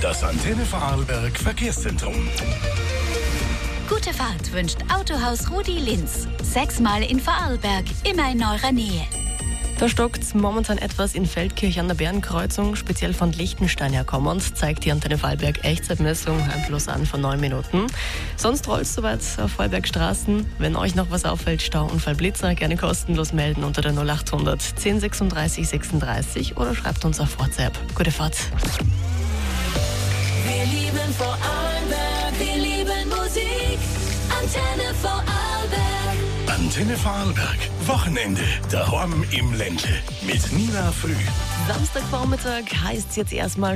Das Antenne Vorarlberg Verkehrszentrum. Gute Fahrt wünscht Autohaus Rudi Linz. 6-mal in Vorarlberg, immer in eurer Nähe. Da stockt's momentan etwas in Feldkirch an der Bärenkreuzung, speziell von Liechtenstein her kommend, zeigt die Antenne Vorarlberg Echtzeitmessung ein Plus an von 9 Minuten. Sonst rollt's soweit auf Vorarlbergstraßen. Wenn euch noch was auffällt, Stauunfall, Blitzer, gerne kostenlos melden unter der 0800 10 36 36 oder schreibt uns auf WhatsApp. Gute Fahrt. Wir lieben Vorarlberg, wir lieben Musik. Antenne Vorarlberg. Antenne Vorarlberg. Wochenende. Daheim im Ländle. Mit Nina Früh. Samstagvormittag heißt's jetzt erstmal